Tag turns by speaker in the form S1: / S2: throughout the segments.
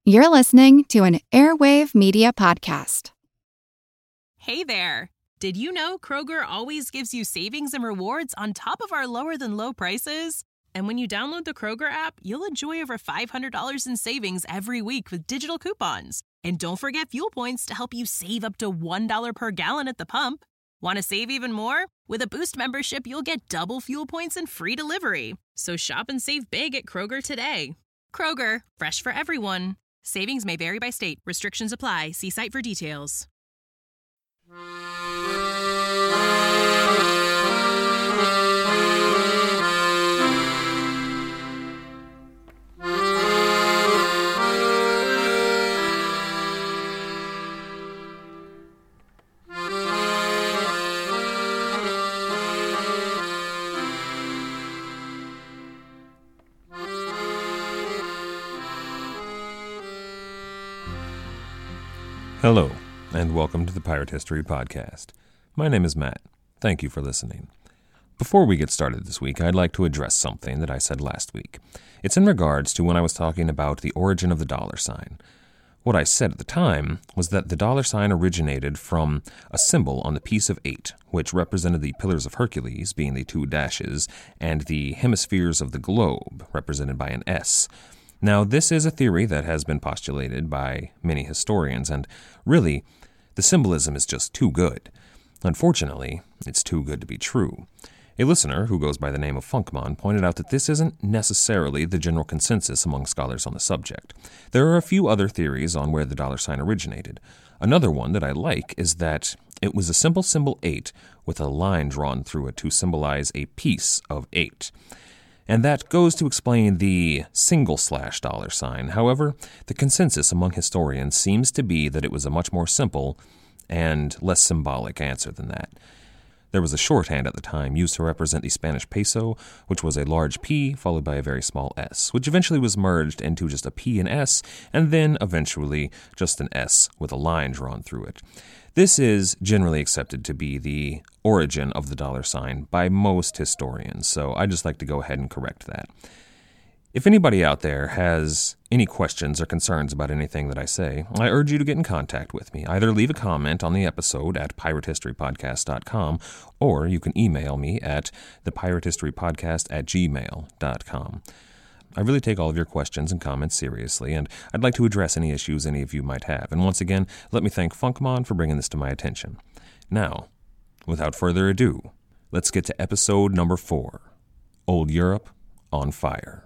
S1: You're listening to an Airwave Media Podcast.
S2: Hey there! Did you know Kroger always gives you savings and rewards on top of our lower-than-low prices? And when you download the Kroger app, you'll enjoy over $500 in savings every week with digital coupons. And don't forget fuel points to help you save up to $1 per gallon at the pump. Want to save even more? With a Boost membership, you'll get double fuel points and free delivery. So shop and save big at Kroger today. Kroger, fresh for everyone. Savings may vary by state. Restrictions apply. See site for details.
S3: Hello, and welcome to the Pirate History Podcast. My name is Matt. Thank you for listening. Before we get started this week, I'd like to address something that I said last week. It's in regards to when I was talking about the origin of the dollar sign. What I said at the time was that the dollar sign originated from a symbol on the piece of 8, which represented the Pillars of Hercules, being the 2 dashes, and the hemispheres of the globe, represented by an S. Now, this is a theory that has been postulated by many historians, and really, the symbolism is just too good. Unfortunately, it's too good to be true. A listener who goes by the name of Funkmon pointed out that this isn't necessarily the general consensus among scholars on the subject. There are a few other theories on where the dollar sign originated. Another one that I like is that it was a simple symbol 8 with a line drawn through it to symbolize a piece of 8. And that goes to explain the single/dollar sign. However, the consensus among historians seems to be that it was a much more simple and less symbolic answer than that. There was a shorthand at the time used to represent the Spanish peso, which was a large P followed by a very small S, which eventually was merged into just a P and S, and then eventually just an S with a line drawn through it. This is generally accepted to be the origin of the dollar sign by most historians, so I'd just like to go ahead and correct that. If anybody out there has any questions or concerns about anything that I say, I urge you to get in contact with me. Either leave a comment on the episode at piratehistorypodcast.com, or you can email me at thepiratehistorypodcast@gmail.com. I really take all of your questions and comments seriously, and I'd like to address any issues any of you might have. And once again, let me thank Funkmon for bringing this to my attention. Now, without further ado, let's get to episode number 4, Old Europe on Fire.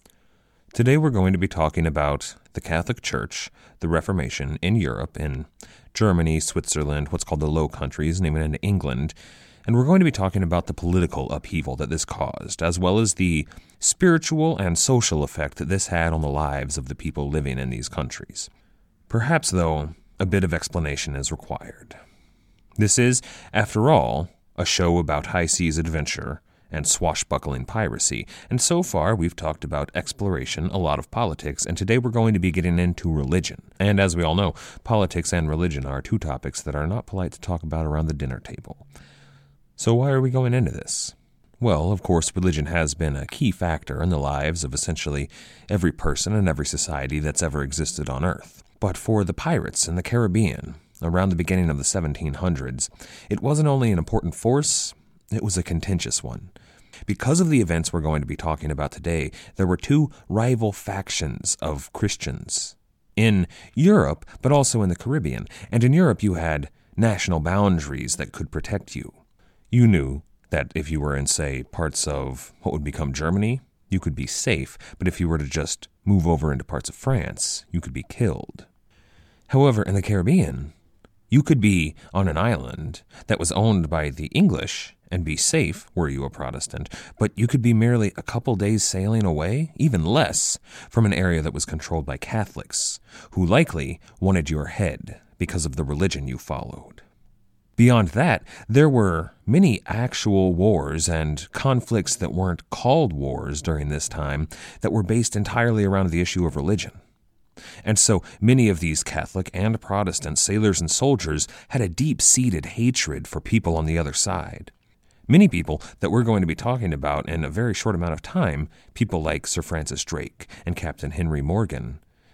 S3: Today we're going to be talking about the Catholic Church, the Reformation in Europe, in Germany, Switzerland, what's called the Low Countries, and even in England. And we're going to be talking about the political upheaval that this caused, as well as the spiritual and social effect that this had on the lives of the people living in these countries. Perhaps, though, a bit of explanation is required. This is, after all, a show about high seas adventure and swashbuckling piracy, and so far we've talked about exploration, a lot of politics, and today we're going to be getting into religion. And as we all know, politics and religion are two topics that are not polite to talk about around the dinner table. So why are we going into this? Well, of course, religion has been a key factor in the lives of essentially every person and every society that's ever existed on Earth. But for the pirates in the Caribbean, around the beginning of the 1700s, it wasn't only an important force, it was a contentious one. Because of the events we're going to be talking about today, there were two rival factions of Christians in Europe, but also in the Caribbean. And in Europe, you had national boundaries that could protect you. You knew that if you were in, say, parts of what would become Germany, you could be safe, but if you were to just move over into parts of France, you could be killed. However, in the Caribbean, you could be on an island that was owned by the English and be safe were you a Protestant, but you could be merely a couple days sailing away, even less, from an area that was controlled by Catholics, who likely wanted your head because of the religion you followed. Beyond that, there were many actual wars and conflicts that weren't called wars during this time that were based entirely around the issue of religion. And so many of these Catholic and Protestant sailors and soldiers had a deep-seated hatred for people on the other side. Many people that we're going to be talking about in a very short amount of time, people like Sir Francis Drake and Captain Henry Morgan,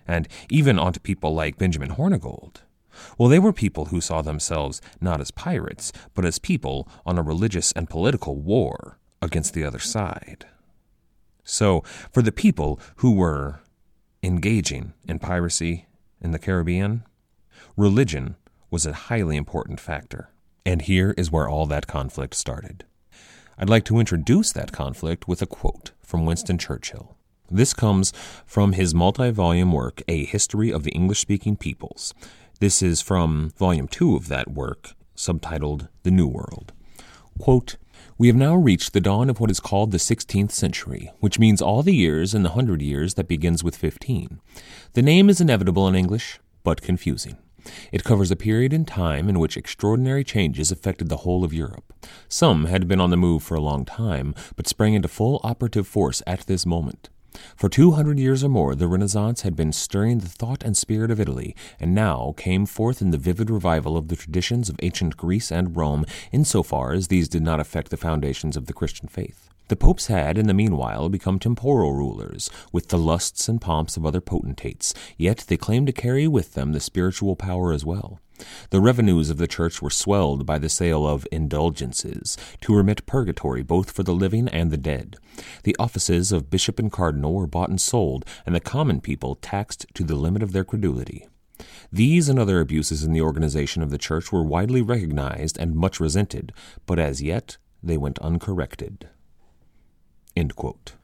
S3: and even onto people like Benjamin Hornigold. Well, they were people who saw themselves not as pirates, but as people on a religious and political war against the other side. So, for the people who were engaging in piracy in the Caribbean, religion was a highly important factor. And here is where all that conflict started. I'd like to introduce that conflict with a quote from Winston Churchill. This comes from his multi-volume work, A History of the English-Speaking Peoples. This is from Volume 2 of that work, subtitled The New World. Quote, "We have now reached the dawn of what is called the 16th century, which means all the years in the 100 years that begins with 15. The name is inevitable in English, but confusing. It covers a period in time in which extraordinary changes affected the whole of Europe. Some had been on the move for a long time, but sprang into full operative force at this moment. For 200 years or more, the Renaissance had been stirring the thought and spirit of Italy, and now came forth in the vivid revival of the traditions of ancient Greece and Rome, insofar as these did not affect the foundations of the Christian faith. The popes had, in the meanwhile, become temporal rulers, with the lusts and pomps of other potentates, yet they claimed to carry with them the spiritual power as well. The revenues of the church were swelled by the sale of indulgences, to remit purgatory both for the living and the dead. The offices of bishop and cardinal were bought and sold, and the common people taxed to the limit of their credulity. These and other abuses in the organization of the church were widely recognized and much resented, but as yet they went uncorrected." End quote.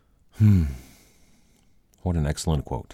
S3: What an excellent quote.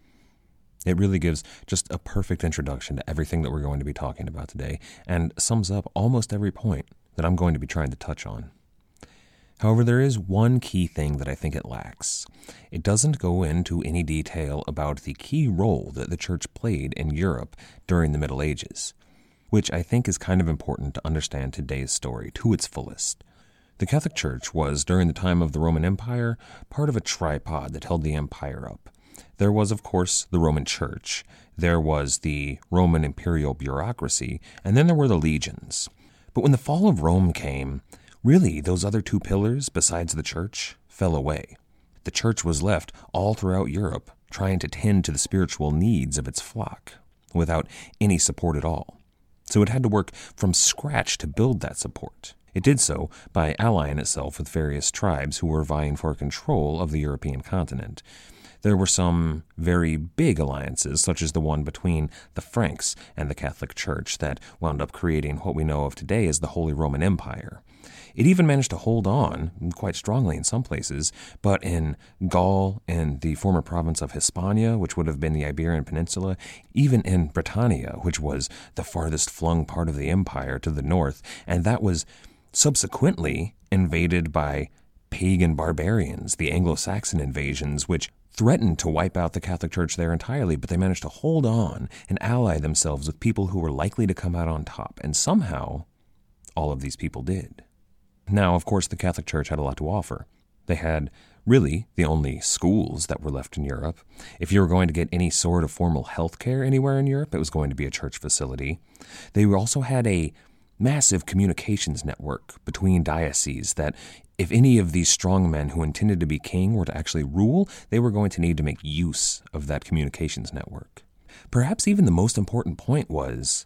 S3: It really gives just a perfect introduction to everything that we're going to be talking about today, and sums up almost every point that I'm going to be trying to touch on. However, there is one key thing that I think it lacks. It doesn't go into any detail about the key role that the church played in Europe during the Middle Ages, which I think is kind of important to understand today's story to its fullest. The Catholic Church was, during the time of the Roman Empire, part of a tripod that held the empire up. There was, of course, the Roman Church, there was the Roman imperial bureaucracy, and then there were the legions. But when the fall of Rome came, really those other two pillars, besides the Church, fell away. The Church was left all throughout Europe, trying to tend to the spiritual needs of its flock, without any support at all. So it had to work from scratch to build that support. It did so by allying itself with various tribes who were vying for control of the European continent. There were some very big alliances, such as the one between the Franks and the Catholic Church, that wound up creating what we know of today as the Holy Roman Empire. It even managed to hold on, quite strongly in some places, but in Gaul and the former province of Hispania, which would have been the Iberian Peninsula, even in Britannia, which was the farthest flung part of the empire to the north, and that was subsequently invaded by pagan barbarians, the Anglo-Saxon invasions, which threatened to wipe out the Catholic Church there entirely, but they managed to hold on and ally themselves with people who were likely to come out on top, and somehow all of these people did. Now, of course, the Catholic Church had a lot to offer. They had really the only schools that were left in Europe. If you were going to get any sort of formal health care anywhere in Europe, it was going to be a church facility. They also had a massive communications network between dioceses that if any of these strong men who intended to be king were to actually rule, they were going to need to make use of that communications network. Perhaps even the most important point was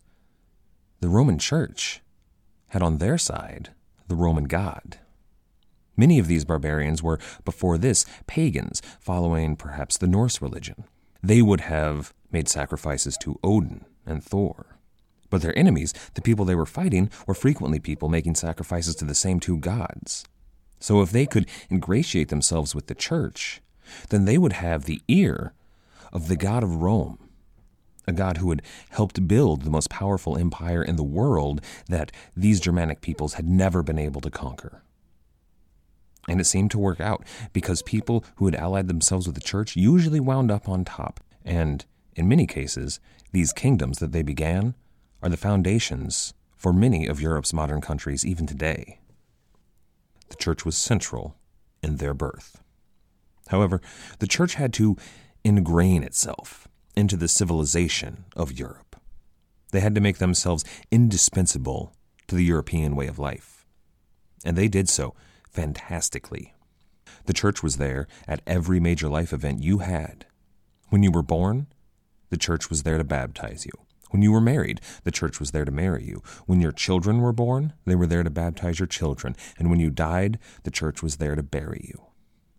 S3: the Roman Church had on their side the Roman God. Many of these barbarians were, before this, pagans, following perhaps the Norse religion. They would have made sacrifices to Odin and Thor. But their enemies, the people they were fighting, were frequently people making sacrifices to the same two gods. So if they could ingratiate themselves with the church, then they would have the ear of the God of Rome, a god who had helped build the most powerful empire in the world that these Germanic peoples had never been able to conquer. And it seemed to work out, because people who had allied themselves with the church usually wound up on top. And in many cases, these kingdoms that they began are the foundations for many of Europe's modern countries even today. The church was central in their birth. However, the church had to ingrain itself into the civilization of Europe. They had to make themselves indispensable to the European way of life. And they did so fantastically. The church was there at every major life event you had. When you were born, the church was there to baptize you. When you were married, the church was there to marry you. When your children were born, they were there to baptize your children. And when you died, the church was there to bury you.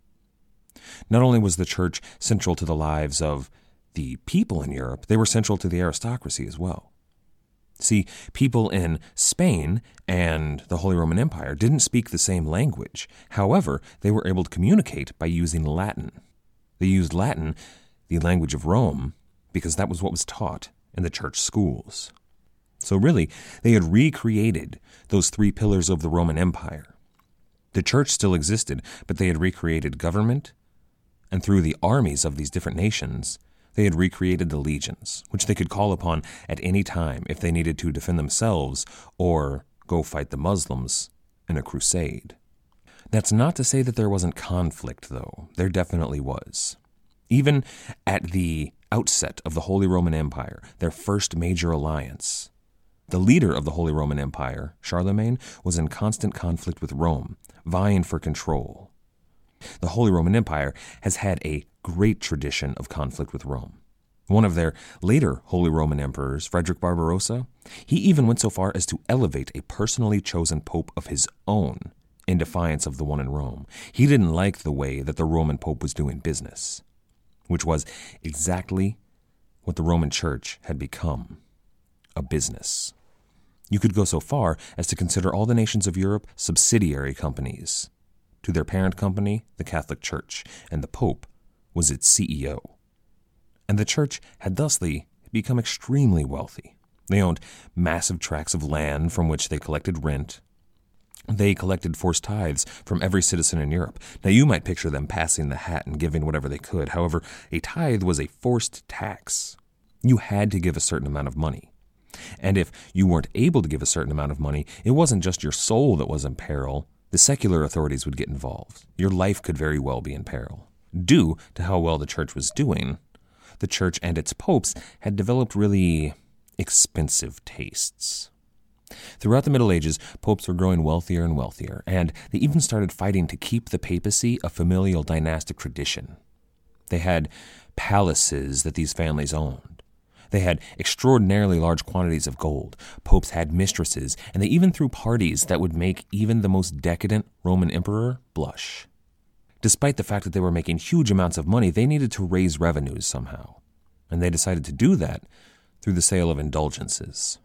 S3: Not only was the church central to the lives of the people in Europe, they were central to the aristocracy as well. See, people in Spain and the Holy Roman Empire didn't speak the same language. However, they were able to communicate by using Latin. They used Latin, the language of Rome, because that was what was taught in the church schools. So really, they had recreated those three pillars of the Roman Empire. The church still existed, but they had recreated government, and through the armies of these different nations, they had recreated the legions, which they could call upon at any time if they needed to defend themselves or go fight the Muslims in a crusade. That's not to say that there wasn't conflict, though. There definitely was. Even at the outset of the Holy Roman Empire, their first major alliance, the leader of the Holy Roman Empire, Charlemagne, was in constant conflict with Rome, vying for control. The Holy Roman Empire has had a great tradition of conflict with Rome. One of their later Holy Roman emperors, Frederick Barbarossa, he even went so far as to elevate a personally chosen pope of his own in defiance of the one in Rome. He didn't like the way that the Roman pope was doing business, which was exactly what the Roman Church had become, a business. You could go so far as to consider all the nations of Europe subsidiary companies to their parent company, the Catholic Church, and the Pope was its CEO. And the Church had thusly become extremely wealthy. They owned massive tracts of land from which they collected rent. They collected forced tithes from every citizen in Europe. Now, you might picture them passing the hat and giving whatever they could. However, a tithe was a forced tax. You had to give a certain amount of money. And if you weren't able to give a certain amount of money, it wasn't just your soul that was in peril. The secular authorities would get involved. Your life could very well be in peril. Due to how well the church was doing, the church and its popes had developed really expensive tastes. Throughout the Middle Ages, popes were growing wealthier and wealthier, and they even started fighting to keep the papacy a familial dynastic tradition. They had palaces that these families owned. They had extraordinarily large quantities of gold. Popes had mistresses, and they even threw parties that would make even the most decadent Roman emperor blush. Despite the fact that they were making huge amounts of money, they needed to raise revenues somehow, and they decided to do that through the sale of indulgences.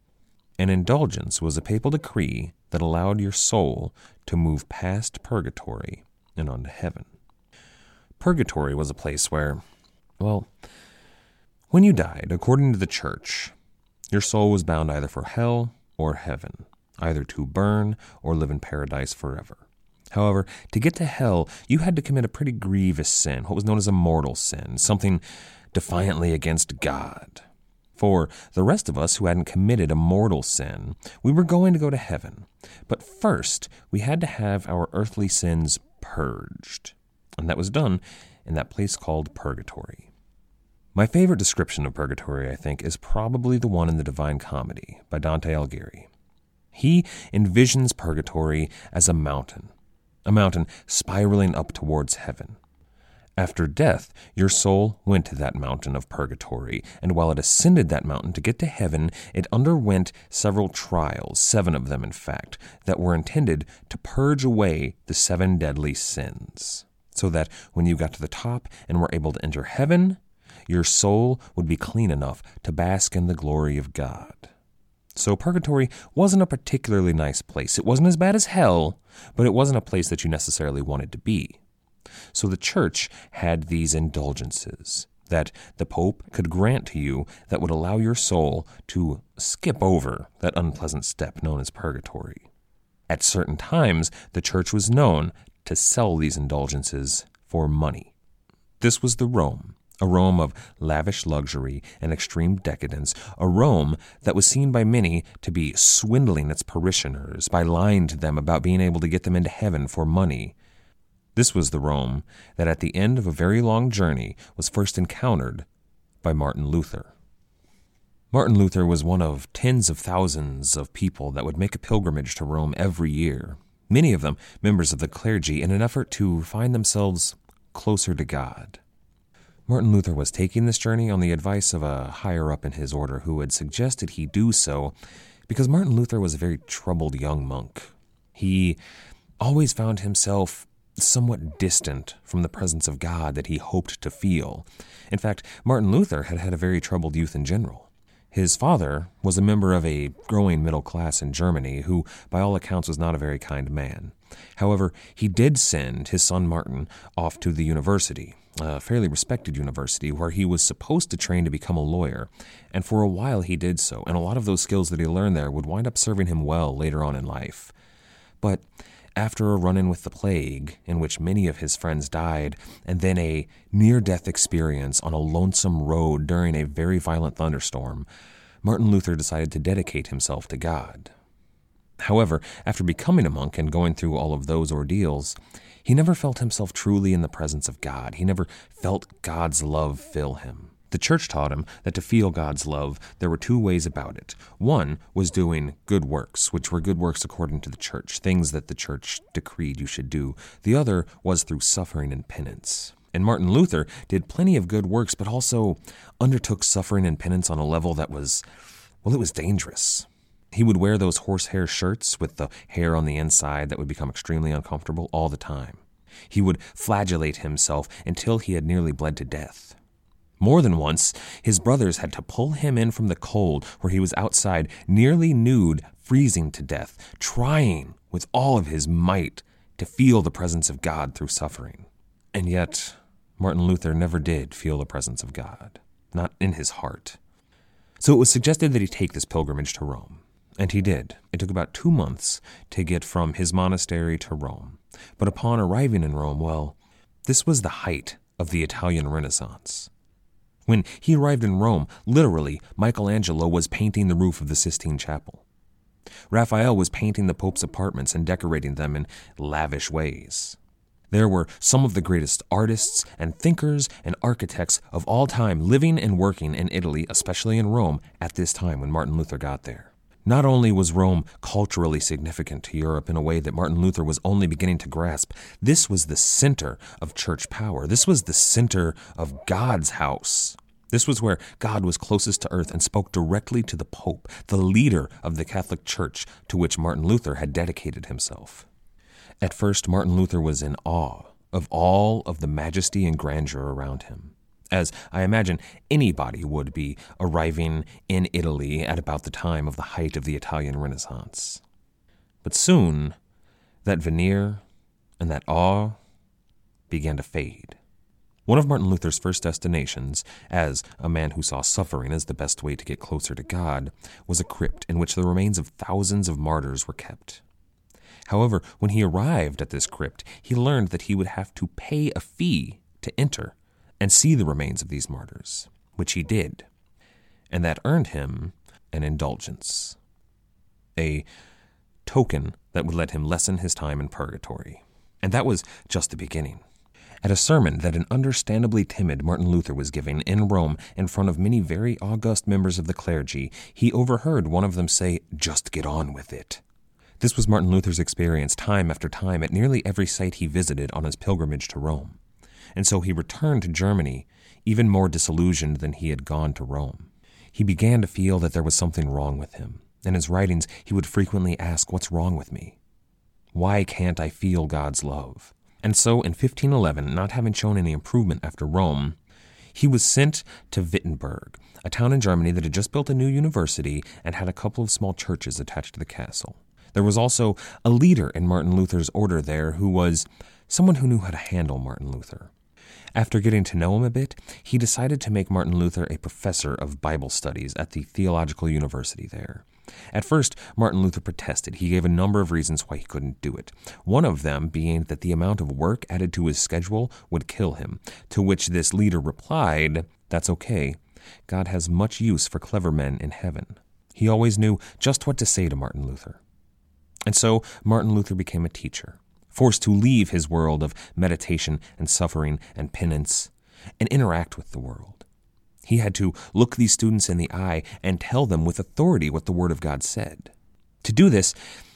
S3: An indulgence was a papal decree that allowed your soul to move past purgatory and onto heaven. Purgatory was a place where, well, when you died, according to the church, your soul was bound either for hell or heaven, either to burn or live in paradise forever. However, to get to hell, you had to commit a pretty grievous sin, what was known as a mortal sin, something defiantly against God. For the rest of us who hadn't committed a mortal sin, we were going to go to heaven. But first, we had to have our earthly sins purged. And that was done in that place called purgatory. My favorite description of purgatory, I think, is probably the one in the Divine Comedy by Dante Alighieri. He envisions purgatory as a mountain spiraling up towards heaven. After death, your soul went to that mountain of purgatory, and while it ascended that mountain to get to heaven, it underwent several trials, 7 of them in fact, that were intended to purge away the 7 deadly sins, so that when you got to the top and were able to enter heaven, your soul would be clean enough to bask in the glory of God. So purgatory wasn't a particularly nice place. It wasn't as bad as hell, but it wasn't a place that you necessarily wanted to be. So the church had these indulgences that the Pope could grant to you that would allow your soul to skip over that unpleasant step known as purgatory. At certain times, the church was known to sell these indulgences for money. This was the Rome, a Rome of lavish luxury and extreme decadence, a Rome that was seen by many to be swindling its parishioners by lying to them about being able to get them into heaven for money. This was the Rome that at the end of a very long journey was first encountered by Martin Luther. Martin Luther was one of tens of thousands of people that would make a pilgrimage to Rome every year, many of them members of the clergy, in an effort to find themselves closer to God. Martin Luther was taking this journey on the advice of a higher-up in his order who had suggested he do so because Martin Luther was a very troubled young monk. He always found himself somewhat distant from the presence of God that he hoped to feel. In fact, Martin Luther had had a very troubled youth in general. His father was a member of a growing middle class in Germany who, by all accounts, was not a very kind man. However, he did send his son Martin off to the university, a fairly respected university, where he was supposed to train to become a lawyer. And for a while he did so, and a lot of those skills that he learned there would wind up serving him well later on in life. But after a run-in with the plague, in which many of his friends died, and then a near-death experience on a lonesome road during a very violent thunderstorm, Martin Luther decided to dedicate himself to God. However, after becoming a monk and going through all of those ordeals, he never felt himself truly in the presence of God. He never felt God's love fill him. The church taught him that to feel God's love, there were two ways about it. One was doing good works, which were good works according to the church, things that the church decreed you should do. The other was through suffering and penance. And Martin Luther did plenty of good works, but also undertook suffering and penance on a level that was, well, it was dangerous. He would wear those horsehair shirts with the hair on the inside that would become extremely uncomfortable all the time. He would flagellate himself until he had nearly bled to death. More than once, his brothers had to pull him in from the cold where he was outside, nearly nude, freezing to death, trying with all of his might to feel the presence of God through suffering. And yet, Martin Luther never did feel the presence of God, not in his heart. So it was suggested that he take this pilgrimage to Rome. And he did. It took about 2 months to get from his monastery to Rome. But upon arriving in Rome, well, this was the height of the Italian Renaissance. When he arrived in Rome, literally, Michelangelo was painting the roof of the Sistine Chapel. Raphael was painting the Pope's apartments and decorating them in lavish ways. There were some of the greatest artists and thinkers and architects of all time living and working in Italy, especially in Rome, at this time when Martin Luther got there. Not only was Rome culturally significant to Europe in a way that Martin Luther was only beginning to grasp, this was the center of church power. This was the center of God's house. This was where God was closest to earth and spoke directly to the Pope, the leader of the Catholic Church to which Martin Luther had dedicated himself. At first, Martin Luther was in awe of all of the majesty and grandeur around him, as I imagine anybody would be arriving in Italy at about the time of the height of the Italian Renaissance. But soon, that veneer and that awe began to fade. One of Martin Luther's first destinations, as a man who saw suffering as the best way to get closer to God, was a crypt in which the remains of thousands of martyrs were kept. However, when he arrived at this crypt, he learned that he would have to pay a fee to enter and see the remains of these martyrs, which he did, and that earned him an indulgence, a token that would let him lessen his time in purgatory. And that was just the beginning. At a sermon that an understandably timid Martin Luther was giving in Rome in front of many very august members of the clergy, he overheard one of them say, "Just get on with it." This was Martin Luther's experience time after time at nearly every site he visited on his pilgrimage to Rome. And so he returned to Germany even more disillusioned than he had gone to Rome. He began to feel that there was something wrong with him. In his writings, he would frequently ask, "What's wrong with me? Why can't I feel God's love?" And so in 1511, not having shown any improvement after Rome, he was sent to Wittenberg, a town in Germany that had just built a new university and had a couple of small churches attached to the castle. There was also a leader in Martin Luther's order there who was someone who knew how to handle Martin Luther. After getting to know him a bit, he decided to make Martin Luther a professor of Bible studies at the theological university there. At first, Martin Luther protested. He gave a number of reasons why he couldn't do it. One of them being that the amount of work added to his schedule would kill him, to which this leader replied, "That's okay. God has much use for clever men in heaven." He always knew just what to say to Martin Luther. And so Martin Luther became a teacher, forced to leave his world of meditation and suffering and penance and interact with the world. He had to look these students in the eye and tell them with authority what the Word of God said. To do this,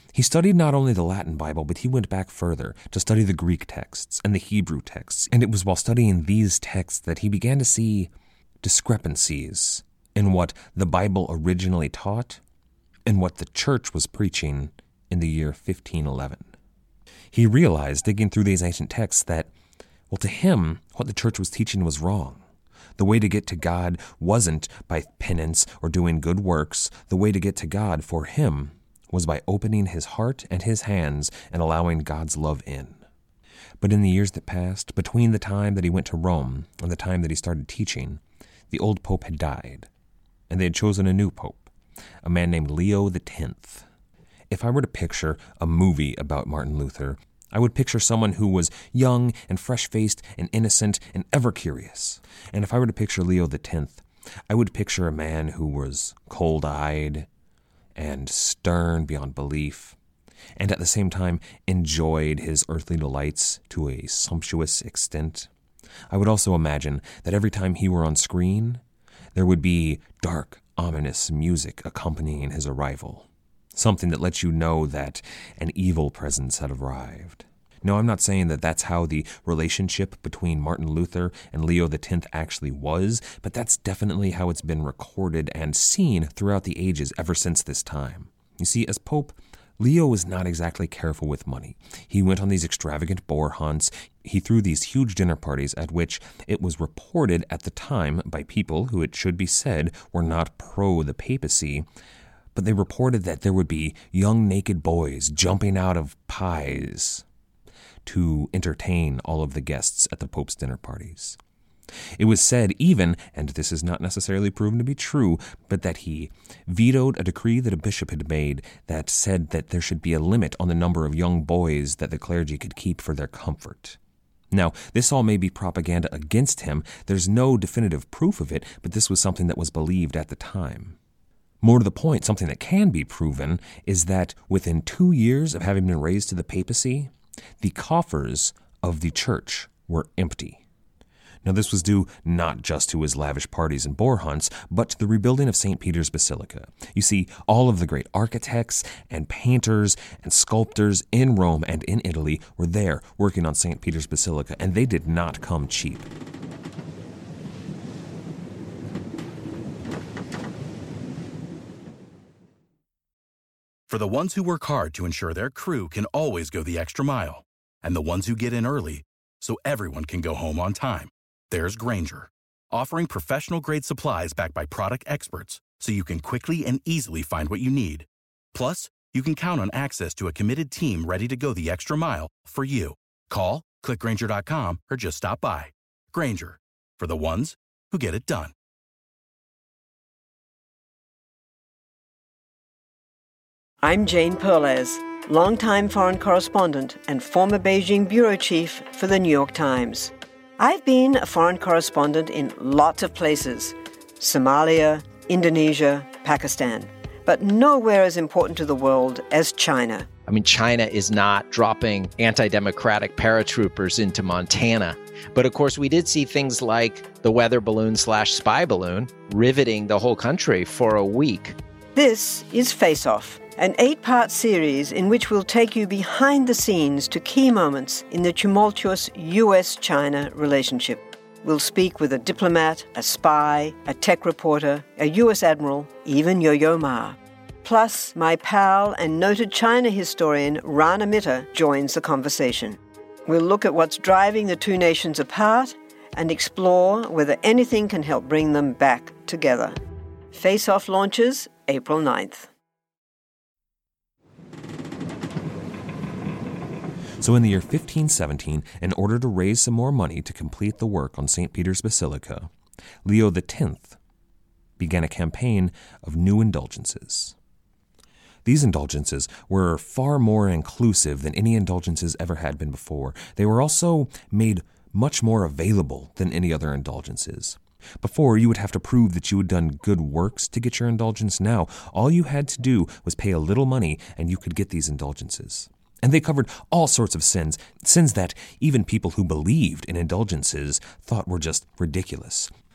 S3: He studied not only the Latin Bible, but he went back further to study the Greek texts and the Hebrew texts. And it was while studying these texts that he began to see discrepancies in what the Bible originally taught and what the church was preaching in the year 1511. He realized, digging through these ancient texts, that, well, to him, what the church was teaching was wrong. The way to get to God wasn't by penance or doing good works. The way to get to God for him was by opening his heart and his hands and allowing God's love in. But in the years that passed, between the time that he went to Rome and the time that he started teaching, the old pope had died, and they had chosen a new pope, a man named Leo X. If I were to picture a movie about Martin Luther, I would picture someone who was young and fresh-faced and innocent and ever curious. And if I were to picture Leo X, I would picture a man who was cold-eyed and stern beyond belief, and at the same time enjoyed his earthly delights to a sumptuous extent. I would also imagine that every time he were on screen, there would be dark, ominous music accompanying his arrival, something that lets you know that an evil presence had arrived. No, I'm not saying that that's how the relationship between Martin Luther and Leo X actually was, but that's definitely how it's been recorded and seen throughout the ages ever since this time. You see, as Pope, Leo was not exactly careful with money. He went on these extravagant boar hunts. He threw these huge dinner parties at which it was reported at the time by people who, it should be said, were not pro the papacy, but they reported that there would be young naked boys jumping out of pies to entertain all of the guests at the Pope's dinner parties. It was said even, and this is not necessarily proven to be true, but that he vetoed a decree that a bishop had made that said that there should be a limit on the number of young boys that the clergy could keep for their comfort. Now, this all may be propaganda against him. There's no definitive proof of it, but this was something that was believed at the time. More to the point, something that can be proven is that within 2 years of having been raised to the papacy, the coffers of the church were empty. Now, this was due not just to his lavish parties and boar hunts, but to the rebuilding of St. Peter's Basilica. You see, all of the great architects and painters and sculptors in Rome and in Italy were there working on St. Peter's Basilica, and they did not come cheap.
S4: For the ones who work hard to ensure their crew can always go the extra mile, and the ones who get in early so everyone can go home on time, there's Grainger, offering professional-grade supplies backed by product experts so you can quickly and easily find what you need. Plus, you can count on access to a committed team ready to go the extra mile for you. Call, click Grainger.com, or just stop by. Grainger, for the ones who get it done.
S5: I'm Jane Perlez, longtime foreign correspondent and former Beijing bureau chief for the New York Times. I've been a foreign correspondent in lots of places: Somalia, Indonesia, Pakistan, but nowhere as important to the world as China.
S6: I mean, China is not dropping anti-democratic paratroopers into Montana. But of course, we did see things like the weather balloon/spy balloon riveting the whole country for a week.
S5: This is Face Off, an 8-part series in which we'll take you behind the scenes to key moments in the tumultuous U.S.-China relationship. We'll speak with a diplomat, a spy, a tech reporter, a U.S. admiral, even Yo-Yo Ma. Plus, my pal and noted China historian Rana Mitter joins the conversation. We'll look at what's driving the two nations apart and explore whether anything can help bring them back together. Face Off launches April 9th.
S3: So in the year 1517, in order to raise some more money to complete the work on St. Peter's Basilica, Leo X began a campaign of new indulgences. These indulgences were far more inclusive than any indulgences ever had been before. They were also made much more available than any other indulgences. Before, you would have to prove that you had done good works to get your indulgence. Now, all you had to do was pay a little money and you could get these indulgences. And they covered all sorts of sins that even people who believed in indulgences thought were just ridiculous.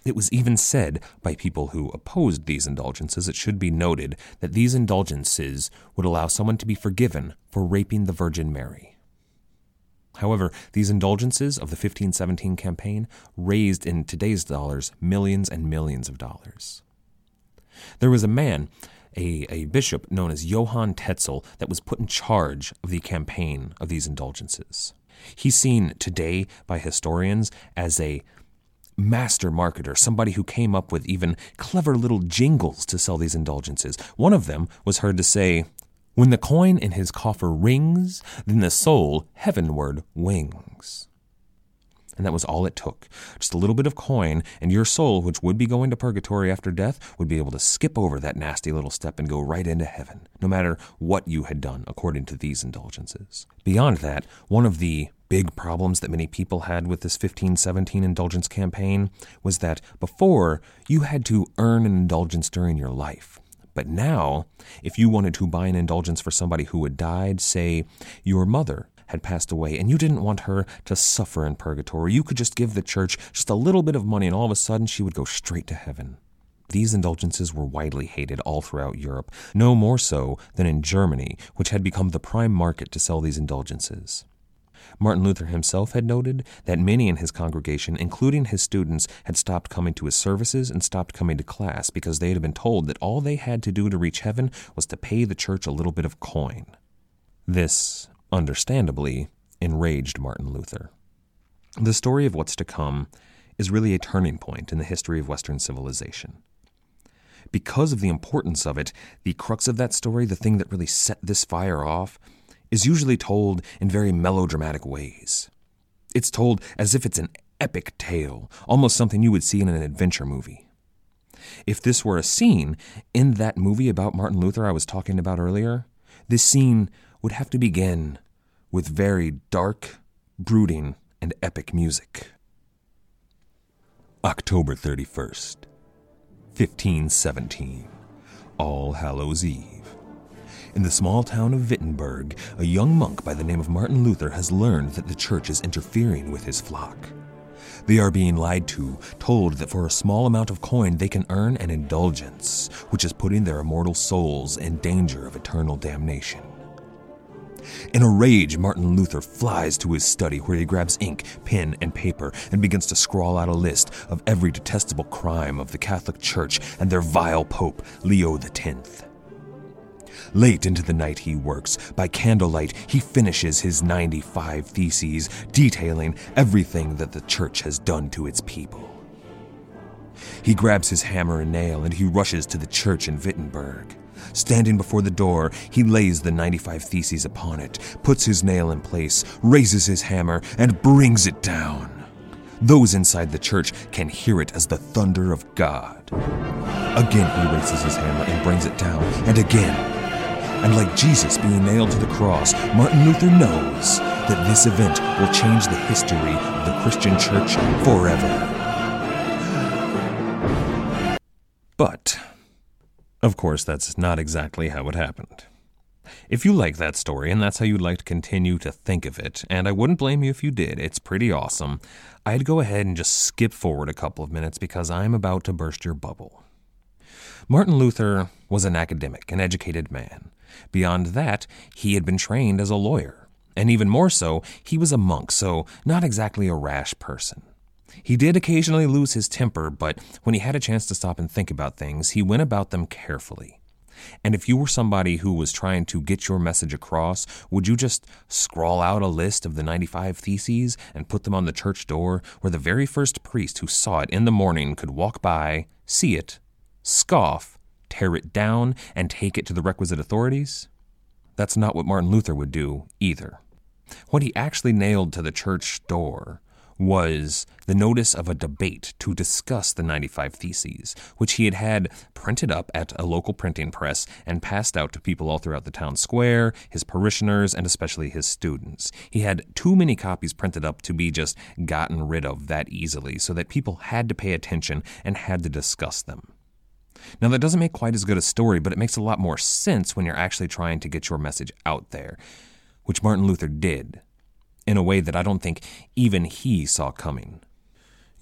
S3: It was even said by people who opposed these indulgences, it should be noted, that these indulgences would allow someone to be forgiven for raping the Virgin Mary. However, these indulgences of the 1517 campaign raised in today's dollars millions and millions of dollars. There was a man, a bishop known as Johann Tetzel, that was put in charge of the campaign of these indulgences. He's seen today by historians as a master marketer, somebody who came up with even clever little jingles to sell these indulgences. One of them was heard to say, "When the coin in his coffer rings, then the soul heavenward wings." And that was all it took. Just a little bit of coin, and your soul, which would be going to purgatory after death, would be able to skip over that nasty little step and go right into heaven, no matter what you had done, according to these indulgences. Beyond that, one of the big problems that many people had with this 1517 indulgence campaign was that before, you had to earn an indulgence during your life. But now, if you wanted to buy an indulgence for somebody who had died, say your mother had passed away, and you didn't want her to suffer in purgatory, you could just give the church just a little bit of money, and all of a sudden she would go straight to heaven. These indulgences were widely hated all throughout Europe, no more so than in Germany, which had become the prime market to sell these indulgences. Martin Luther himself had noted that many in his congregation, including his students, had stopped coming to his services and stopped coming to class because they had been told that all they had to do to reach heaven was to pay the church a little bit of coin. This, understandably, enraged Martin Luther. The story of what's to come is really a turning point in the history of Western civilization. Because of the importance of it, the crux of that story, the thing that really set this fire off, is usually told in very melodramatic ways. It's told as if it's an epic tale, almost something you would see in an adventure movie. If this were a scene in that movie about Martin Luther I was talking about earlier, this scene would have to begin with very dark, brooding, and epic music. October 31st, 1517, All Hallows Eve. In the small town of Wittenberg, a young monk by the name of Martin Luther has learned that the church is interfering with his flock. They are being lied to, told that for a small amount of coin they can earn an indulgence, which is putting their immortal souls in danger of eternal damnation. In a rage, Martin Luther flies to his study where he grabs ink, pen, and paper and begins to scrawl out a list of every detestable crime of the Catholic Church and their vile Pope, Leo X. Late into the night he works. By candlelight, he finishes his 95 Theses, detailing everything that the church has done to its people. He grabs his hammer and nail and he rushes to the church in Wittenberg. Standing before the door, he lays the 95 Theses upon it, puts his nail in place, raises his hammer, and brings it down. Those inside the church can hear it as the thunder of God. Again he raises his hammer and brings it down, and again. And like Jesus being nailed to the cross, Martin Luther knows that this event will change the history of the Christian church forever. But, of course, that's not exactly how it happened. If you like that story, and that's how you'd like to continue to think of it, and I wouldn't blame you if you did, it's pretty awesome, I'd go ahead and just skip forward a couple of minutes because I'm about to burst your bubble. Martin Luther was an academic, an educated man. Beyond that, he had been trained as a lawyer. And even more so, he was a monk, so not exactly a rash person. He did occasionally lose his temper, but when he had a chance to stop and think about things, he went about them carefully. And if you were somebody who was trying to get your message across, would you just scrawl out a list of the 95 Theses and put them on the church door where the very first priest who saw it in the morning could walk by, see it, scoff, tear it down, and take it to the requisite authorities? That's not what Martin Luther would do either. What he actually nailed to the church door was the notice of a debate to discuss the 95 Theses, which he had printed up at a local printing press and passed out to people all throughout the town square, his parishioners, and especially his students. He had too many copies printed up to be just gotten rid of that easily, so that people had to pay attention and had to discuss them. Now, that doesn't make quite as good a story, but it makes a lot more sense when you're actually trying to get your message out there, which Martin Luther did, in a way that I don't think even he saw coming.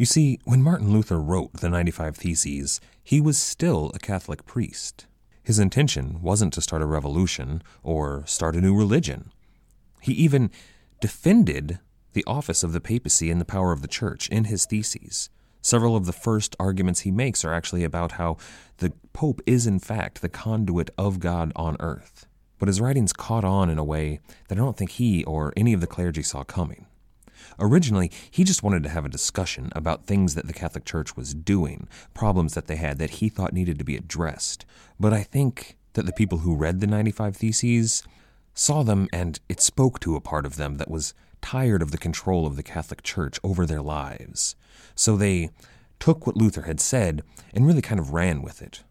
S3: You see, when Martin Luther wrote the 95 Theses, he was still a Catholic priest. His intention wasn't to start a revolution or start a new religion. He even defended the office of the papacy and the power of the church in his theses. Several of the first arguments he makes are actually about how the Pope is in fact the conduit of God on earth. But his writings caught on in a way that I don't think he or any of the clergy saw coming. Originally, he just wanted to have a discussion about things that the Catholic Church was doing, problems that they had that he thought needed to be addressed. But I think that the people who read the 95 Theses saw them, and it spoke to a part of them that was tired of the control of the Catholic Church over their lives. So they took what Luther had said and really kind of ran with it.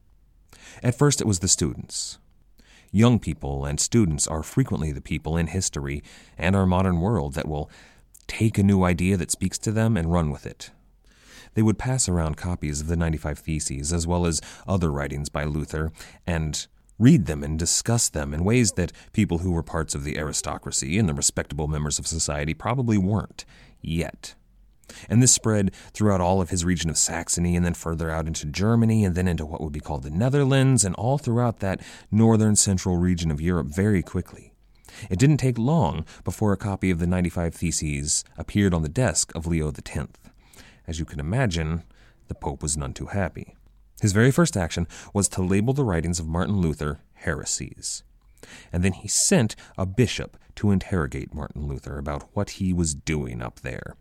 S3: At first, it was the students. Young people and students are frequently the people in history and our modern world that will take a new idea that speaks to them and run with it. They would pass around copies of the 95 Theses as well as other writings by Luther and read them and discuss them in ways that people who were parts of the aristocracy and the respectable members of society probably weren't yet. And this spread throughout all of his region of Saxony and then further out into Germany and then into what would be called the Netherlands and all throughout that northern central region of Europe very quickly. It didn't take long before a copy of the 95 Theses appeared on the desk of Leo X. As you can imagine, the Pope was none too happy. His very first action was to label the writings of Martin Luther heresies. And then he sent a bishop to interrogate Martin Luther about what he was doing up there.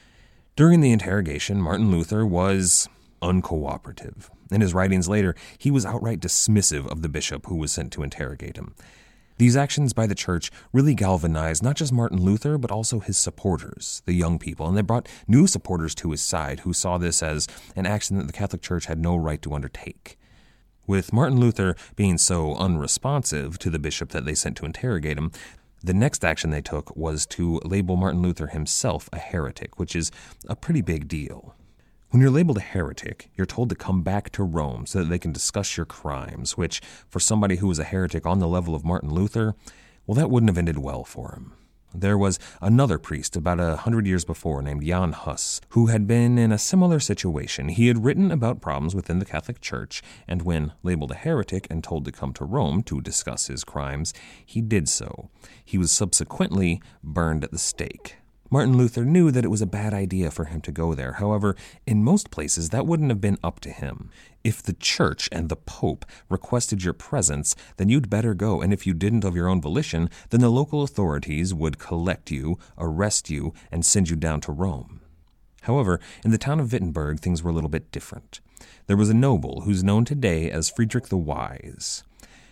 S3: During the interrogation, Martin Luther was uncooperative. In his writings later, he was outright dismissive of the bishop who was sent to interrogate him. These actions by the church really galvanized not just Martin Luther, but also his supporters, the young people, and they brought new supporters to his side who saw this as an action that the Catholic Church had no right to undertake. With Martin Luther being so unresponsive to the bishop that they sent to interrogate him, the next action they took was to label Martin Luther himself a heretic, which is a pretty big deal. When you're labeled a heretic, you're told to come back to Rome so that they can discuss your crimes, which, for somebody who was a heretic on the level of Martin Luther, well, that wouldn't have ended well for him. There was another priest about 100 years before named Jan Hus, who had been in a similar situation. He had written about problems within the Catholic Church, and when labeled a heretic and told to come to Rome to discuss his crimes, he did so. He was subsequently burned at the stake. Martin Luther knew that it was a bad idea for him to go there. However, in most places, that wouldn't have been up to him. If the church and the Pope requested your presence, then you'd better go, and if you didn't of your own volition, then the local authorities would collect you, arrest you, and send you down to Rome. However, in the town of Wittenberg, things were a little bit different. There was a noble who's known today as Friedrich the Wise.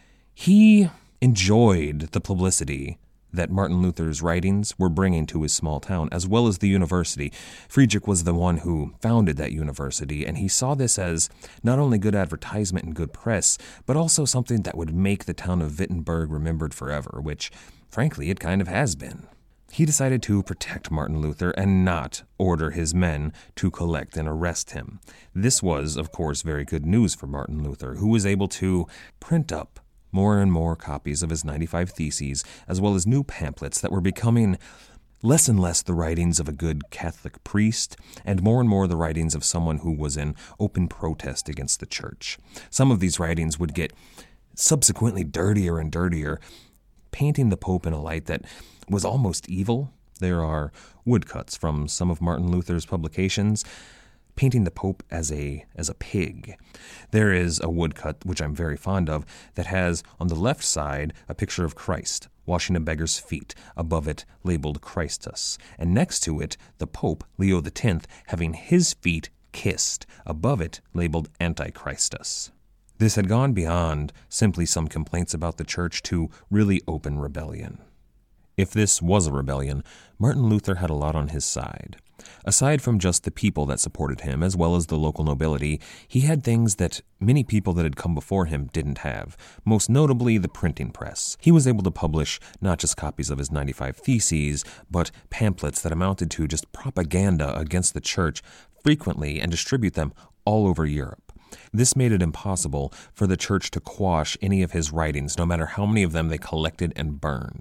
S3: He enjoyed the publicity that Martin Luther's writings were bringing to his small town, as well as the university. Friedrich was the one who founded that university, and he saw this as not only good advertisement and good press, but also something that would make the town of Wittenberg remembered forever, which, frankly, it kind of has been. He decided to protect Martin Luther and not order his men to collect and arrest him. This was, of course, very good news for Martin Luther, who was able to print up more and more copies of his 95 Theses, as well as new pamphlets that were becoming less and less the writings of a good Catholic priest, and more the writings of someone who was in open protest against the church. Some of these writings would get subsequently dirtier and dirtier, painting the Pope in a light that was almost evil. There are woodcuts from some of Martin Luther's publications painting the Pope as a pig. There is a woodcut, which I'm very fond of, that has on the left side a picture of Christ washing a beggar's feet, above it labeled Christus, and next to it the Pope, Leo X, having his feet kissed, above it labeled Antichristus. This had gone beyond simply some complaints about the church to really open rebellion. If this was a rebellion, Martin Luther had a lot on his side. Aside from just the people that supported him, as well as the local nobility, he had things that many people that had come before him didn't have, most notably the printing press. He was able to publish not just copies of his 95 Theses, but pamphlets that amounted to just propaganda against the church frequently and distribute them all over Europe. This made it impossible for the church to quash any of his writings, no matter how many of them they collected and burned.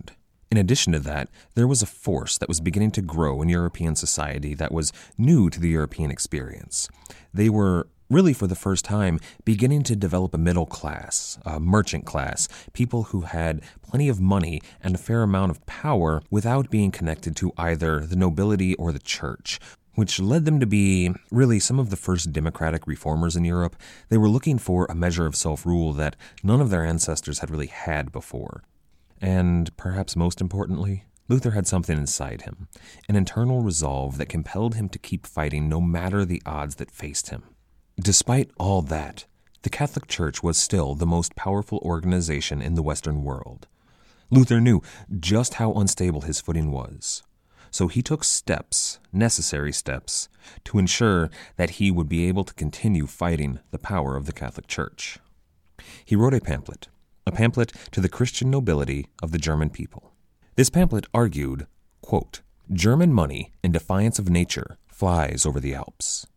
S3: In addition to that, there was a force that was beginning to grow in European society that was new to the European experience. They were really, for the first time, beginning to develop a middle class, a merchant class, people who had plenty of money and a fair amount of power without being connected to either the nobility or the church, which led them to be really some of the first democratic reformers in Europe. They were looking for a measure of self-rule that none of their ancestors had really had before. And perhaps most importantly, Luther had something inside him, an internal resolve that compelled him to keep fighting no matter the odds that faced him. Despite all that, the Catholic Church was still the most powerful organization in the Western world. Luther knew just how unstable his footing was, so he took steps, necessary steps, to ensure that he would be able to continue fighting the power of the Catholic Church. He wrote a pamphlet to the Christian nobility of the German people. This pamphlet argued, quote, "German money, in defiance of nature, flies over the Alps."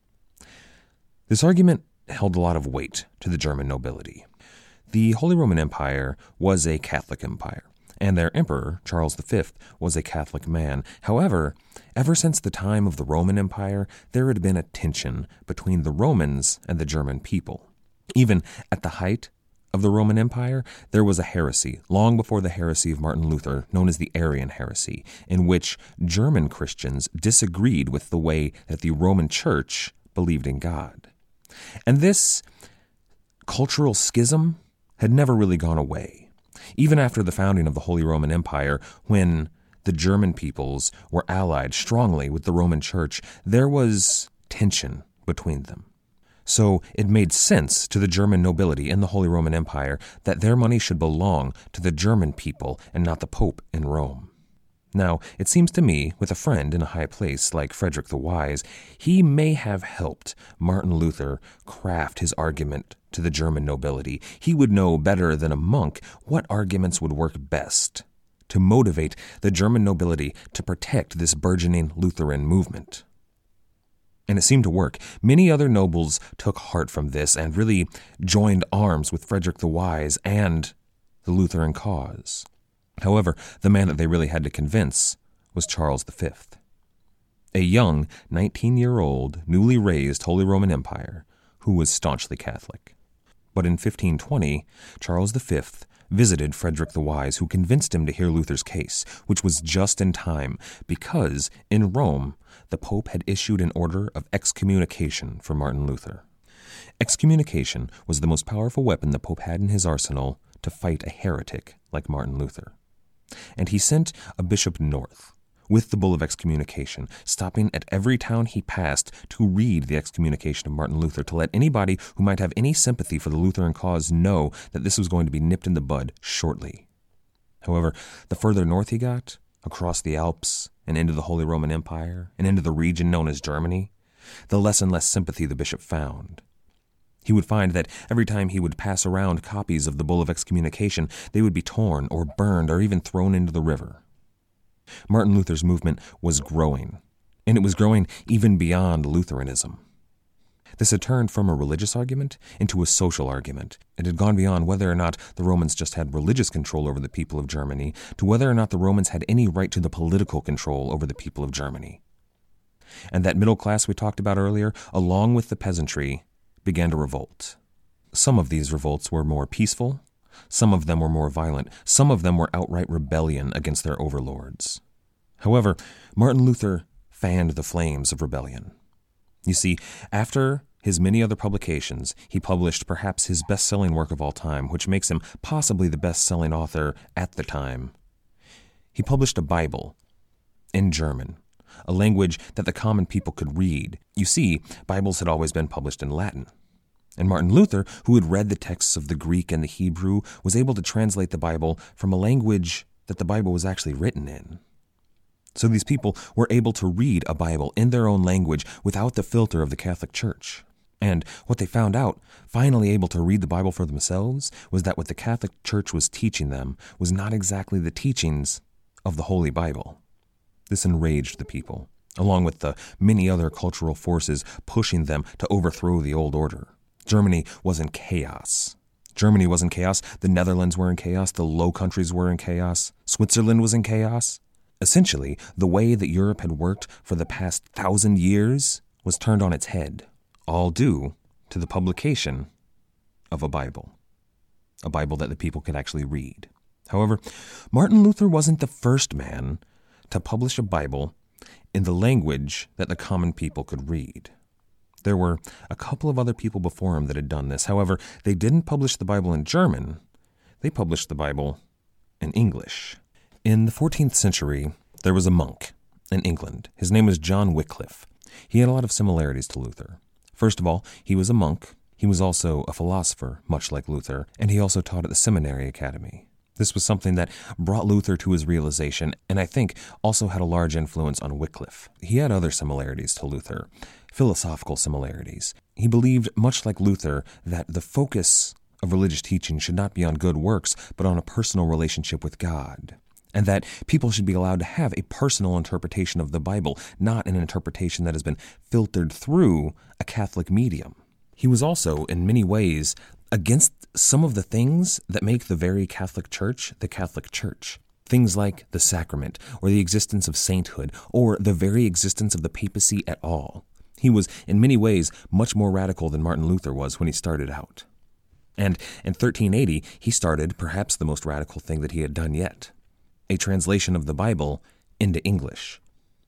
S3: This argument held a lot of weight to the German nobility. The Holy Roman Empire was a Catholic empire, and their emperor, Charles V, was a Catholic man. However, ever since the time of the Roman Empire, there had been a tension between the Romans and the German people. Even at the height of the Roman Empire, there was a heresy, long before the heresy of Martin Luther, known as the Arian heresy, in which German Christians disagreed with the way that the Roman Church believed in God. And this cultural schism had never really gone away. Even after the founding of the Holy Roman Empire, when the German peoples were allied strongly with the Roman Church, there was tension between them. So it made sense to the German nobility in the Holy Roman Empire that their money should belong to the German people and not the Pope in Rome. Now, it seems to me, with a friend in a high place like Frederick the Wise, he may have helped Martin Luther craft his argument to the German nobility. He would know better than a monk what arguments would work best to motivate the German nobility to protect this burgeoning Lutheran movement. And it seemed to work. Many other nobles took heart from this and really joined arms with Frederick the Wise and the Lutheran cause. However, the man that they really had to convince was Charles V, a young 19-year-old, newly raised Holy Roman Empire who was staunchly Catholic. But in 1520, Charles V visited Frederick the Wise, who convinced him to hear Luther's case, which was just in time because in Rome, the Pope had issued an order of excommunication for Martin Luther. Excommunication was the most powerful weapon the Pope had in his arsenal to fight a heretic like Martin Luther. And he sent a bishop north with the bull of excommunication, stopping at every town he passed to read the excommunication of Martin Luther, to let anybody who might have any sympathy for the Lutheran cause know that this was going to be nipped in the bud shortly. However, the further north he got, across the Alps and into the Holy Roman Empire and into the region known as Germany, the less and less sympathy the bishop found. He would find that every time he would pass around copies of the bull of excommunication, they would be torn or burned or even thrown into the river. Martin Luther's movement was growing, and it was growing even beyond Lutheranism. This had turned from a religious argument into a social argument. It had gone beyond whether or not the Romans just had religious control over the people of Germany to whether or not the Romans had any right to the political control over the people of Germany. And that middle class we talked about earlier, along with the peasantry, began to revolt. Some of these revolts were more peaceful, some of them were more violent, some of them were outright rebellion against their overlords. However, Martin Luther fanned the flames of rebellion. You see, after his many other publications, he published perhaps his best-selling work of all time, which makes him possibly the best-selling author at the time. He published a Bible in German, a language that the common people could read. You see, Bibles had always been published in Latin. And Martin Luther, who had read the texts of the Greek and the Hebrew, was able to translate the Bible from a language that the Bible was actually written in. So these people were able to read a Bible in their own language without the filter of the Catholic Church. And what they found out, finally able to read the Bible for themselves, was that what the Catholic Church was teaching them was not exactly the teachings of the Holy Bible. This enraged the people, along with the many other cultural forces pushing them to overthrow the old order. Germany was in chaos. Germany was in chaos. The Netherlands were in chaos. The Low Countries were in chaos. Switzerland was in chaos. Essentially, the way that Europe had worked for the past 1,000 years was turned on its head, all due to the publication of a Bible that the people could actually read. However, Martin Luther wasn't the first man to publish a Bible in the language that the common people could read. There were a couple of other people before him that had done this. However, they didn't publish the Bible in German. They published the Bible in English. In the 14th century, there was a monk in England. His name was John Wycliffe. He had a lot of similarities to Luther. First of all, he was a monk. He was also a philosopher, much like Luther, and he also taught at the seminary academy. This was something that brought Luther to his realization, and I think also had a large influence on Wycliffe. He had other similarities to Luther, philosophical similarities. He believed, much like Luther, that the focus of religious teaching should not be on good works, but on a personal relationship with God, and that people should be allowed to have a personal interpretation of the Bible, not an interpretation that has been filtered through a Catholic medium. He was also, in many ways, against some of the things that make the very Catholic Church the Catholic Church. Things like the sacrament, or the existence of sainthood, or the very existence of the papacy at all. He was, in many ways, much more radical than Martin Luther was when he started out. And in 1380, he started perhaps the most radical thing that he had done yet, a translation of the Bible into English.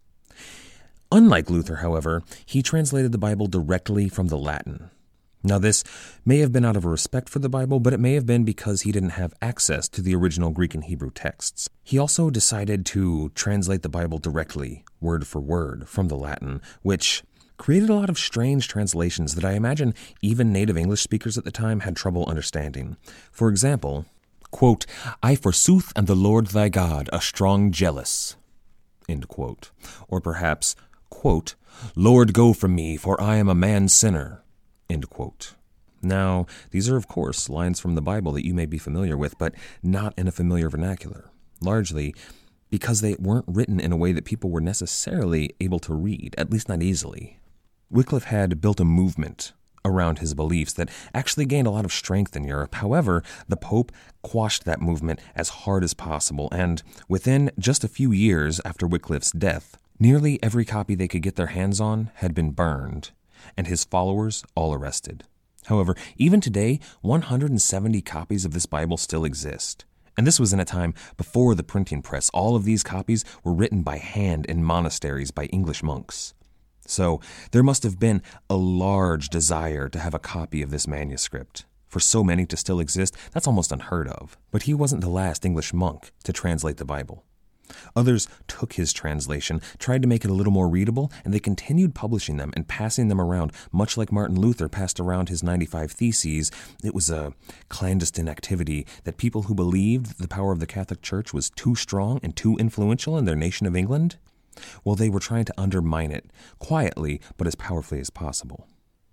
S3: Unlike Luther, however, he translated the Bible directly from the Latin. Now, this may have been out of a respect for the Bible, but it may have been because he didn't have access to the original Greek and Hebrew texts. He also decided to translate the Bible directly, word for word, from the Latin, which created a lot of strange translations that I imagine even native English speakers at the time had trouble understanding. For example, quote, "I forsooth am the Lord thy God, a strong jealous," end quote. Or perhaps, quote, "Lord, go from me, for I am a man sinner," end quote. Now, these are, of course, lines from the Bible that you may be familiar with, but not in a familiar vernacular, largely because they weren't written in a way that people were necessarily able to read, at least not easily. Wycliffe had built a movement around his beliefs that actually gained a lot of strength in Europe. However, the Pope quashed that movement as hard as possible, and within just a few years after Wycliffe's death, nearly every copy they could get their hands on had been burned, and his followers all arrested. However, even today, 170 copies of this Bible still exist. And this was in a time before the printing press. All of these copies were written by hand in monasteries by English monks. So there must have been a large desire to have a copy of this manuscript. For so many to still exist, that's almost unheard of. But he wasn't the last English monk to translate the Bible. Others took his translation, tried to make it a little more readable, and they continued publishing them and passing them around, much like Martin Luther passed around his 95 Theses. It was a clandestine activity that people who believed the power of the Catholic Church was too strong and too influential in their nation of England, well, they were trying to undermine it, quietly but as powerfully as possible.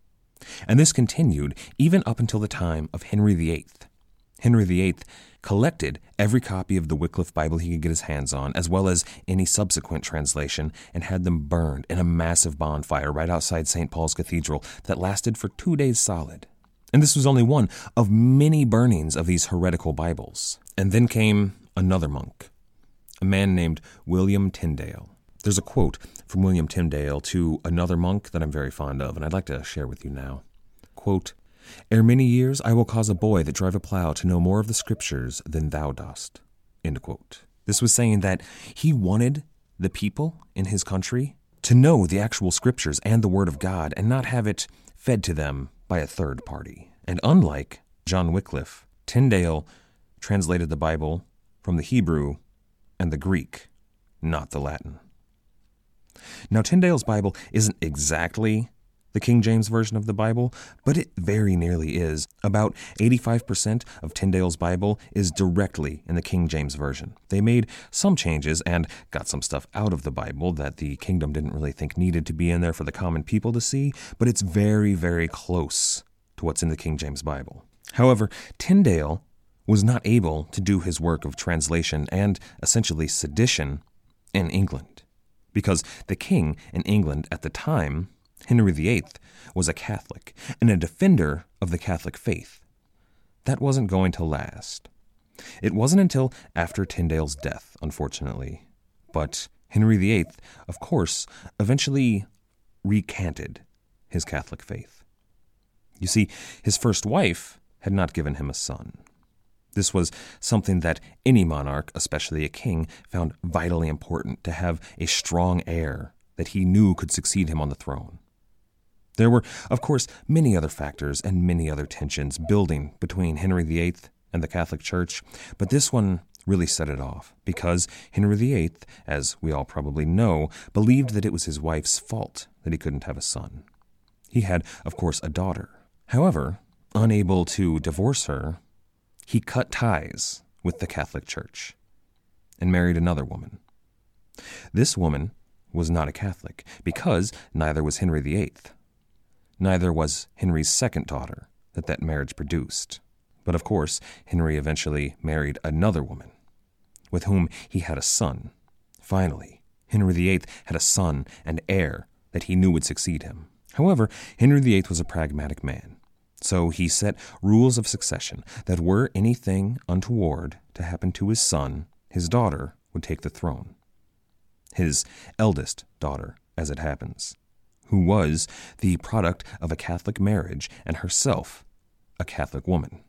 S3: And this continued even up until the time of Henry VIII. Henry VIII collected every copy of the Wycliffe Bible he could get his hands on, as well as any subsequent translation, and had them burned in a massive bonfire right outside St. Paul's Cathedral that lasted for 2 days solid. And this was only one of many burnings of these heretical Bibles. And then came another monk, a man named William Tyndale. There's a quote from William Tyndale to another monk that I'm very fond of, and I'd like to share with you now. Quote, "Ere many years I will cause a boy that drive a plow to know more of the Scriptures than thou dost." End quote. This was saying that he wanted the people in his country to know the actual Scriptures and the Word of God and not have it fed to them by a third party. And unlike John Wycliffe, Tyndale translated the Bible from the Hebrew and the Greek, not the Latin. Now, Tyndale's Bible isn't exactly the King James Version of the Bible, but it very nearly is. About 85% of Tyndale's Bible is directly in the King James Version. They made some changes and got some stuff out of the Bible that the kingdom didn't really think needed to be in there for the common people to see, but it's very, very close to what's in the King James Bible. However, Tyndale was not able to do his work of translation and essentially sedition in England, because the king in England at the time, Henry VIII, was a Catholic and a defender of the Catholic faith. that wasn't going to last. It wasn't until after Tyndale's death, unfortunately. But Henry VIII, of course, eventually recanted his Catholic faith. You see, his first wife had not given him a son. This was something that any monarch, especially a king, found vitally important, to have a strong heir that he knew could succeed him on the throne. There were, of course, many other factors and many other tensions building between Henry VIII and the Catholic Church, but this one really set it off, because Henry VIII, as we all probably know, believed that it was his wife's fault that he couldn't have a son. He had, of course, a daughter. However, unable to divorce her, he cut ties with the Catholic Church and married another woman. This woman was not a Catholic, because neither was Henry VIII. Neither was Henry's second daughter that marriage produced. But of course, Henry eventually married another woman, with whom he had a son. Finally, Henry VIII had a son and heir that he knew would succeed him. However, Henry VIII was a pragmatic man, so he set rules of succession that were anything untoward to happen to his son, his daughter would take the throne. His eldest daughter, as it happens, who was the product of a Catholic marriage and herself a Catholic woman.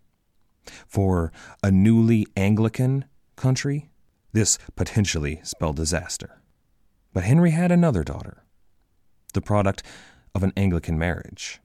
S3: For a newly Anglican country, this potentially spelled disaster. But Henry had another daughter, the product of an Anglican marriage,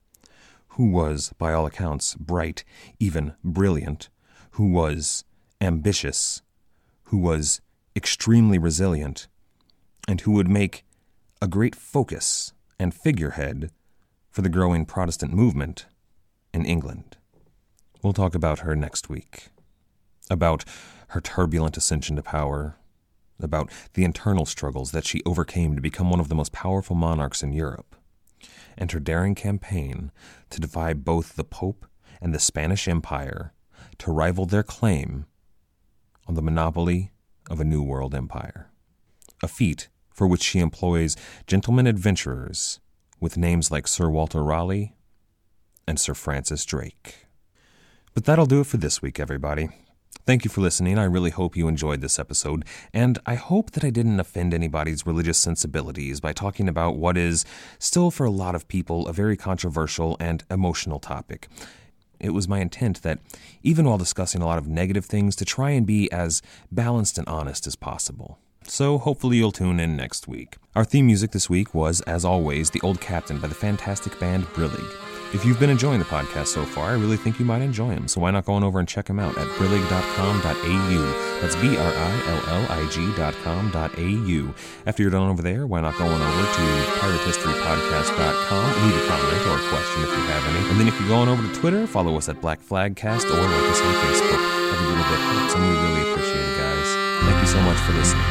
S3: who was, by all accounts, bright, even brilliant, who was ambitious, who was extremely resilient, and who would make a great focus and figurehead for the growing Protestant movement in England. We'll talk about her next week, about her turbulent ascension to power, about the internal struggles that she overcame to become one of the most powerful monarchs in Europe, and her daring campaign to defy both the Pope and the Spanish Empire to rival their claim on the monopoly of a New World empire, a feat for which she employs gentlemen adventurers with names like Sir Walter Raleigh and Sir Francis Drake. But that'll do it for this week, everybody. Thank you for listening. I really hope you enjoyed this episode, and I hope that I didn't offend anybody's religious sensibilities by talking about what is still, for a lot of people, a very controversial and emotional topic. It was my intent that, even while discussing a lot of negative things, to try and be as balanced and honest as possible. So hopefully you'll tune in next week. Our theme music this week was, as always, The Old Captain by the fantastic band Brillig. If you've been enjoying the podcast so far, I really think you might enjoy them, so why not go on over and check them out at brillig.com.au. That's BRILLIG.com.au. After you're done over there, why not go on over to piratehistorypodcast.com, leave a comment or a question if you have any. And then if you go on over to Twitter, follow us at Black Flag Cast or like us on Facebook. Every little bit helps, and we really appreciate it, guys. Thank you so much for listening.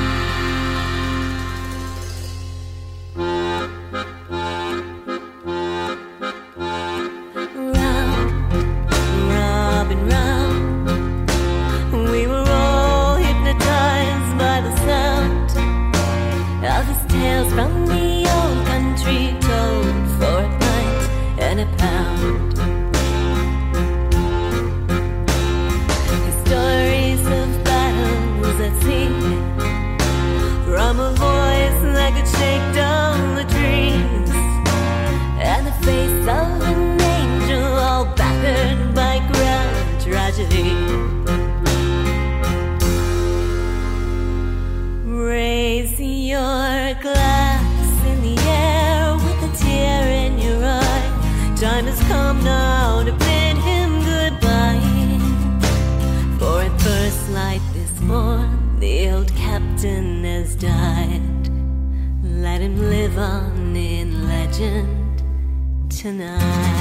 S7: From the old country told for a pint and a pound. His stories of battles at sea, from a voice that could shake down the trees, and the face of an angel all battered by grand tragedy. Raise your glass in the air with a tear in your eye. Time has come now to bid him goodbye. For at first light this morn, the old captain has died. Let him live on in legend tonight.